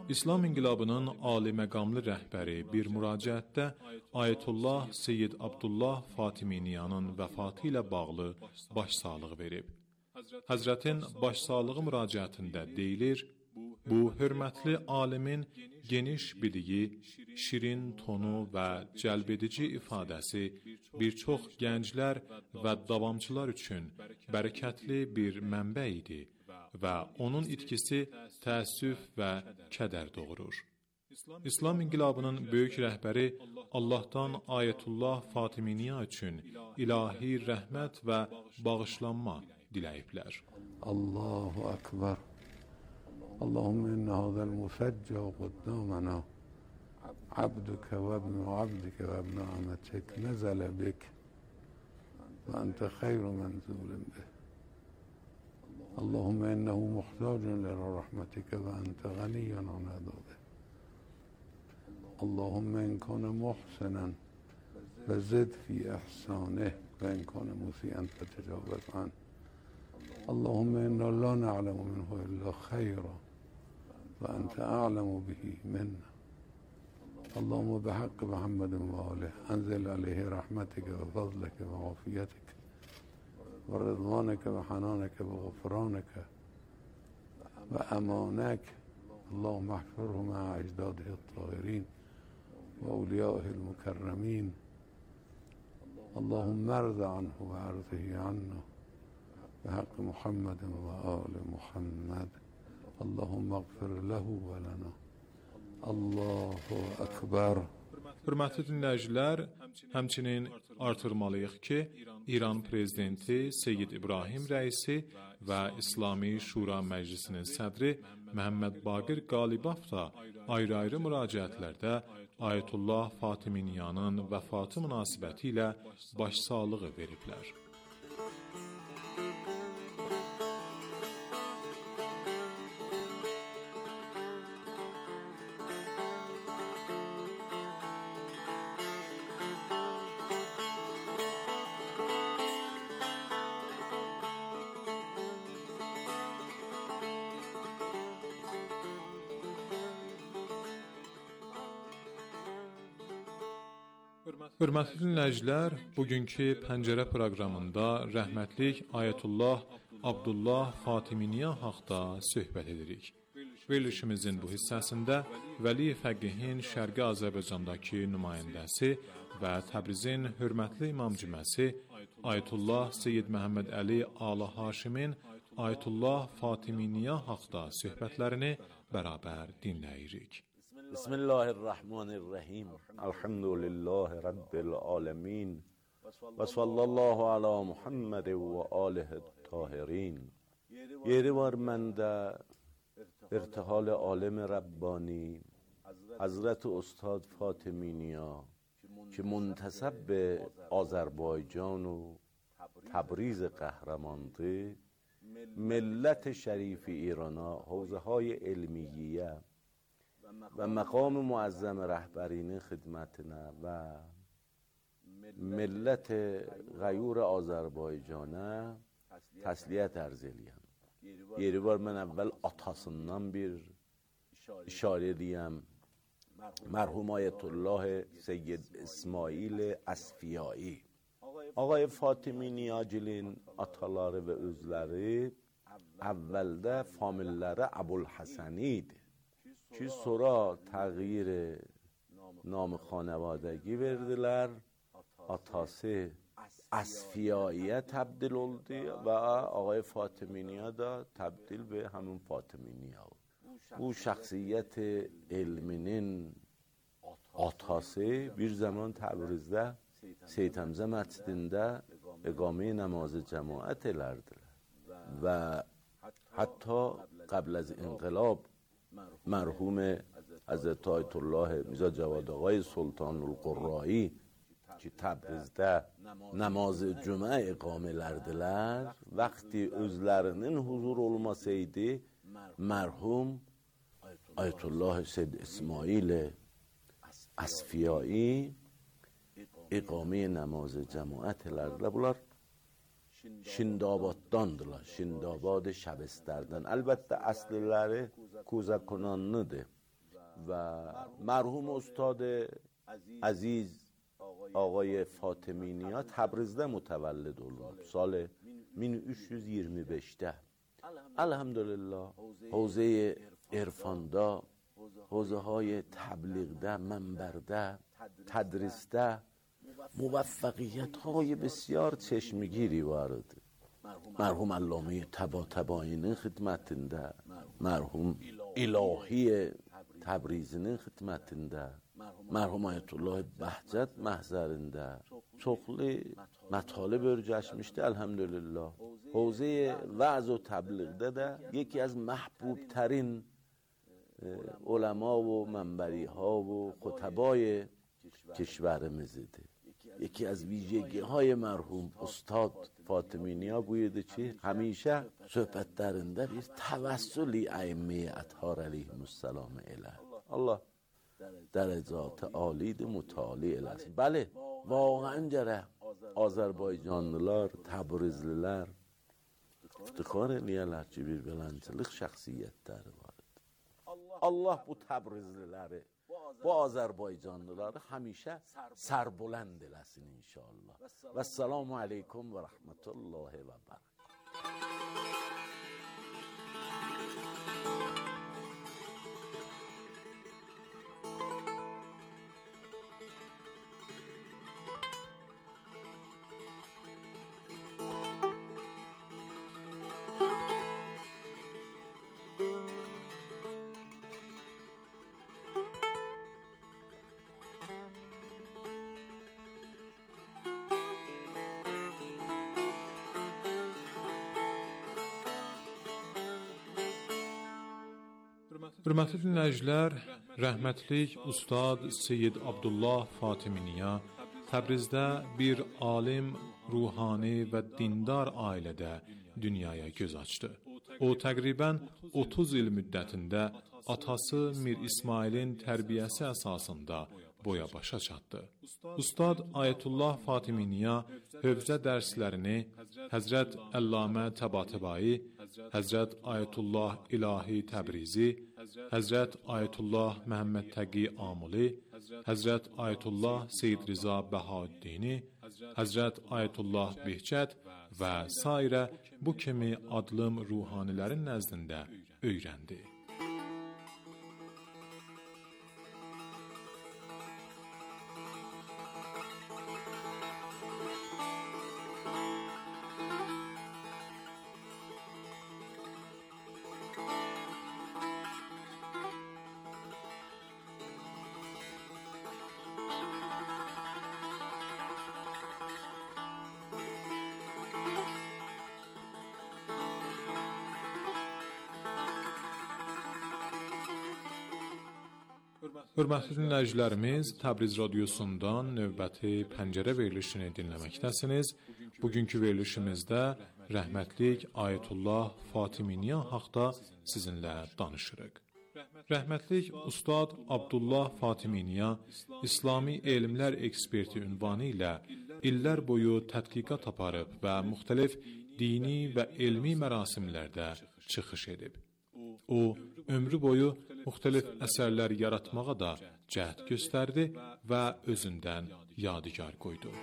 İslam inqilabının ali məqamlı rəhbəri bir müraciətdə Ayətullah Seyyid Abdullah Fatiminiyanın vəfatı ilə bağlı başsağlığı verib. Həzrətin başsağlığı müraciətində deyilir, bu hörmətli alimin geniş biliyi, şirin tonu və cəlbedici ifadəsi bir çox gənclər və davamçılar üçün bərəkətli bir mənbə idi və onun itkisi təəssüf və kədər doğurur. İslam inqilabının böyük rəhbəri Allahdan Ayətullah Fatiminiya üçün ilahi rəhmət və bağışlanma diləyiblər. Allahu Akbar. Allahümme inne hadal mufecca qaddamana abduke ve ibnu abdike ve ibnu ametek nezele bik ve ente khayru menzulin bih. اللهم إنه محتاج إلى رحمتك وأنت غني عن عذابه. اللهم إن كان محسنا فزد في إحسانه وإن كان مسيئا فتجاوز عنه. اللهم إنا لا نعلم منه إلا خيرا وأنت أعلم به منا. اللهم بحق محمد وآله أنزل عليه رحمتك وفضلك وعافيتك ورضوانك وحنانك وغفرانك وأمانك. اللهم احفره مع أجداده الطاهرين وأوليائه المكرمين. اللهم ارض عنه وارضه عنا بحق محمد وآل محمد. اللهم اغفر له ولنا. Allahu Akbar. Hörmətli dinləyicilər, həmçinin artırmalıyıq ki, İran prezidenti Seyyid İbrahim rəisi və İslami Şura Məclisinin sədri Məhəmməd Baqir Qalibov da ayrı-ayrı müraciətlərdə Ayətullah Fatiminiyanın vəfatı münasibəti ilə başsağlığı veriblər. Hörmətli dinləyicilər, bugünkü Pəncərə proqramında rəhmətlik Ayətullah Abdullah Fatiminiya haqda söhbət edirik. Verilişimizin bu hissəsində Vəli Fəqihin Şərqi Azərbaycandakı nümayəndəsi və Təbrizin hörmətli imamcüməsi Ayətullah Seyyid Məhəmməd Əli Ala Haşimin Ayətullah Fatiminiya haqda söhbətlərini bərabər dinləyirik. بسم الله الرحمن الرحیم. الحمد لله رب العالمین و صلی الله علی محمد و آله الطاهرین. یه بار من در ارتحال عالم ربانی حضرت استاد فاطمینیا که منتسب به آذربایجان و تبریز قهرمانده، ملت شریف ایرانا، حوزه های علمیه و مقام معظم رهبرینه خدمتنا و ملت غیور آذربایجان'a təsliyyət ərz eləyəm. Yeri var, mən əvvəl atasından bir işarə edəyəm. Mərhum Ayətullah Seyyid İsmail Əsfiyai. Ağay Fatiminiyaçilin ataları və özləri əvvəldə familləri Əbulhəsəni idi ki sonra تغییر نام خانوادگی verdiler. Atası Əsfiyai'ye tebdil oldu ve ağay Fatiminiya da tebdil به همون Fatiminiya. Bu şəxsiyyət elminin atası bir zaman Təbrizdə Seyyid Həmzə məscidində iqamə namazı cemaat elərdilər və hətta قبل از انقلاب مرحوم حضرت آیت الله میرزا جواد آقای سلطان القرایی که Təbrizdə namaz cümə iqamə elərdilər, vaxtı özlərinin huzur olmasaydı, mərhum Ayətullah Seyyid İsmail Əsfiyai iqamə namazı cemaat elərdilər. Bunlar Şindabaddandılar. Şindabad Şəbestərdən. Əlbəttə əsliləri Kuzakonanlıdır. و مرحوم استاد عزیز آقای فاطمی نیا تبریزده متولد oldu سال bin üç yüz yirmi beşte. الحمدلله حوزه عرفاندا، حوزه های تبلیغده، منبرده، تدریسده موفقیت های بسیار چشمگیری وارد. مرحوم علامه طباطبایی'nin xidmətində, مرحوم الهی Təbrizinin xidmətində, mərhum Ayətullah Bəhcət məhzərində çoxlu mətalib örgəşmişdi elhamdülillah. Havzə vəz و təbliğdə də yeki az məhbubtərin ulema و منبری ها و خطبای کشورimiz idi. یکی از ویژگی های مرحوم استاد فاطمی نیا buydu ki همیشه söhbətlərində bir təvəssüli ائمه اطهار علیهم السلام اله. Allah dərəcatı alidir, mütali eləsin. Bəli, واقعا gərə Azərbaycanlılar, Təbrizlilər iftixar eləyərlər ki, bir beləncəlik şəxsiyyətləri var. Allah bu Təbrizliləri, bu Azərbaycanlıları həmişə sərbulənd eləsin inşallah. Və səlamu aleykum və rəhmətullahi və bərəkətuhu. Hörmətli dinləyicilər, rəhmətlik Ustad Seyyid Abdullah Fatimi Niya Təbrizdə bir alim, ruhani və dindar ailədə dünyaya göz açdı. O təqribən otuz il müddətində atası Mir İsmailin tərbiyəsi əsasında boya başa çatdı. Ustad Ayətullah Fatimi Niya hövzə dərslərini Həzrət Əllamə Təbatəbai, Həzrət Ayətullah İlahi Təbrizi, Həzrət Ayətullah Məhəmməd Təqi Amuli, Həzrət Ayətullah Seyyid Riza Bəhaüddini, Həzrət Ayətullah Behçət və sairə bu kimi adlım ruhanilərin nəzdində öyrəndi. Hörmətli dinləyicilərimiz, Təbriz radiosundan növbəti pəncərə verilişini dinləməkdəsiniz. Bugünkü verilişimizdə rəhmətlik Ayətullah Fatimi Niya haqda sizinlə danışırıq. Rəhmətlik Ustad Abdullah Fatimi Niya İslami elmlər eksperti ünvanı ilə illər boyu tədqiqat aparıb və müxtəlif dini və elmi mərasimlərdə çıxış edib. O, ömrü boyu müxtəlif əsərlər yaratmağa da cəhd göstərdi və özündən yadigar qoydu.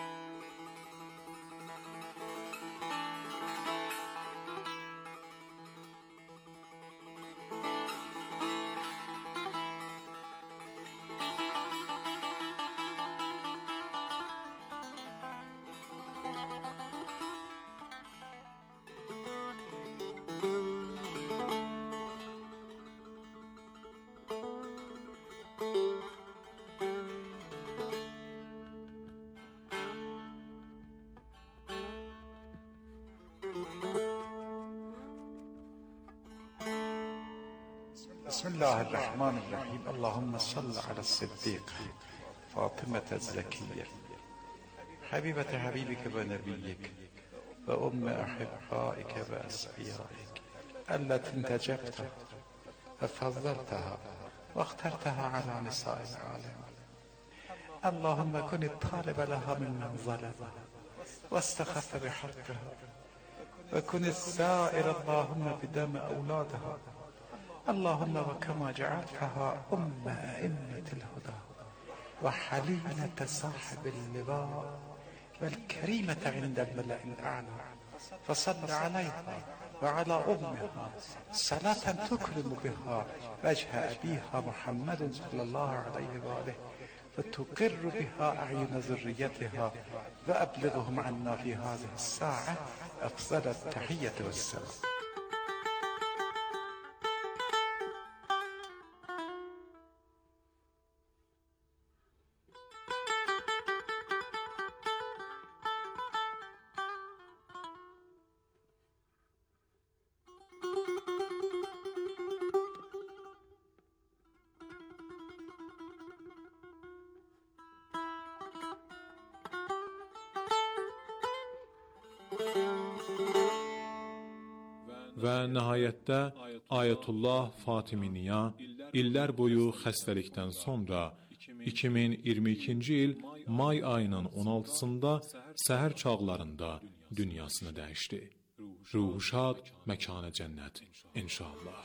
بسم الله الرحمن الرحیم. اللهم صل على الصدیقة فاطمة الزكية حبيبة حبيبك ونبيك وأم أحبائك وأصفيائك التي انتجبتها وفضلتها واخترتها على نساء العالم. اللهم كن الطالب لها ممن ظلمها واستخف بحقها وكن السائر اللهم بدم أولادها اللهم وكما جعلتها أم أئمة الهدى وحليمة صاحب اللواء والكريمة عند الملأ الأعلى فصل عليها وعلى أمها صلاة تكرم بها وجه أبيها محمد صلى الله عليه وآله وتقر بها أعين ذريتها وأبلغهم عنا في هذه الساعة أفضل التحية والسلام. Və nəhayətdə Ayətullah Fatiminiya illər boyu xəstəlikdən sonra iki min iyirmi ikinci il may ayının on altısında səhər çağlarında dünyasını dəyişdi. Ruhu şad, məkanə cənnət inşallah.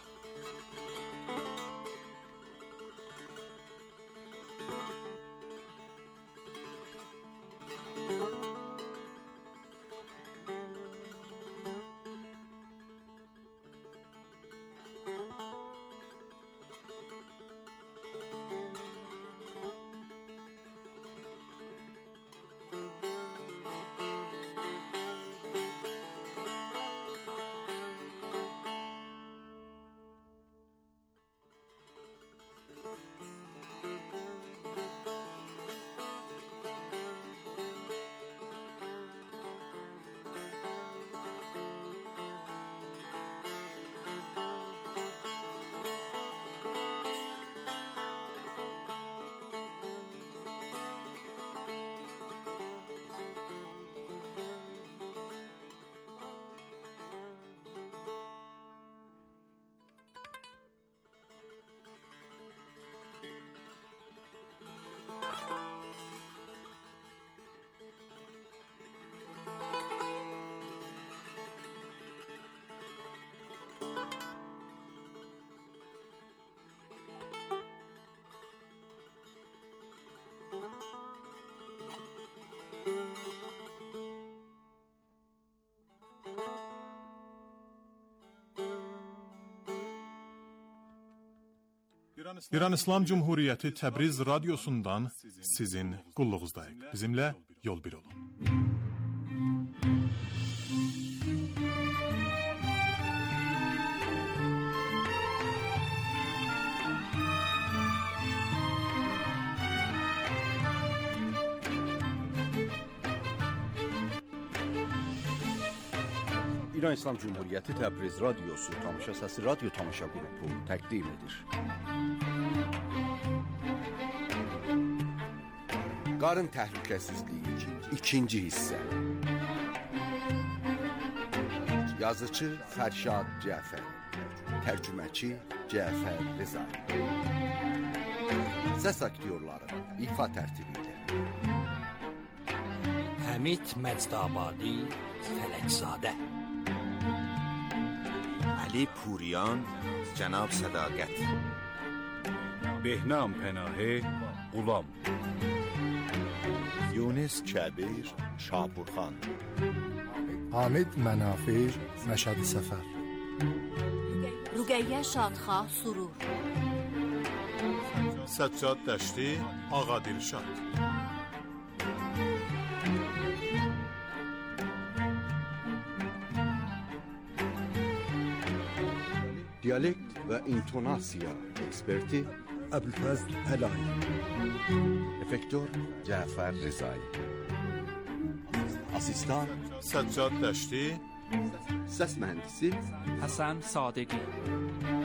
İran İslam Cumhuriyeti Təbriz radyosundan sizin qulluğuzdayıq. Bizimlə yol bir olun. İran İslam Cumhuriyyəti Təbriz Radyosu Tamaşa Səsi Radyo Tamaşa Qrupu təqdim edir. Qarın təhlükəsizliyi ikinci hissə. Yazıcı Fərşad Cəfər, tərcüməçi Cəfər Rızay. Səs aktyorları ifa tərtibi ilə Həmid Məcdabadi, Fələkzadə, علی پوریان جناب صداقت، بهنام پناهه غلام، یونس کبیر شاپورخان، حامد منافع مشهد سفر، رقیه شادخواه سرور، سجاد دشتی آقا دلشاد. Diyalekt ve intonasya eksperti Abülfazl Elay, efektör Cafer Rızay, asistan Saccad Daşti, ses mühendisi Hasan Sadegi.